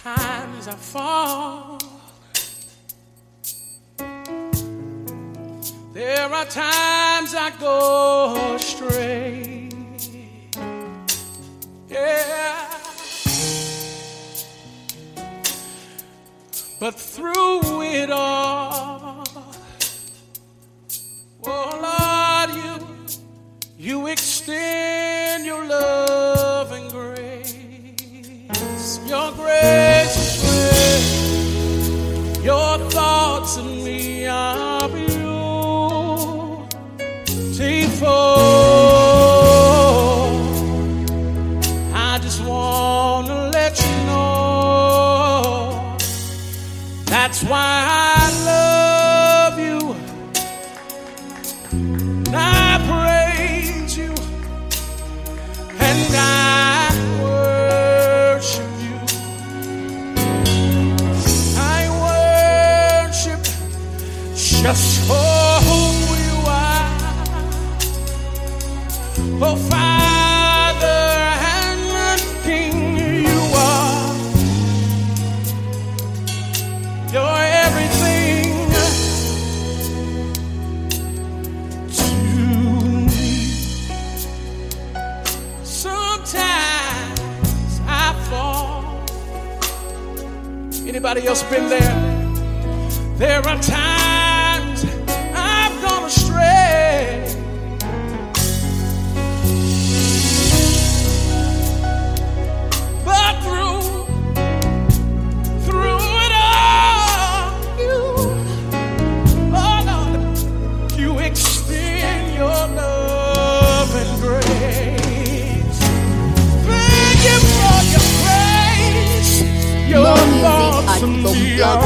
times I fall. There are times I go astray. Yeah. But through it all, oh Lord, you extend your love and grace. Your grace is great. Your thoughts of me are beautiful. I just want to let you know that's why I love you. And I praise you. And I worship you. I worship just for who you are. Oh, Father and King, you are. You're everything to me. Sometimes I fall. Anybody else been there? There are times I've gone astray. But through it all, oh Lord, you extend your love and grace. Thank you for your grace. Your thoughts of me are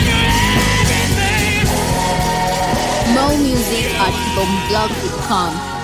Blog.com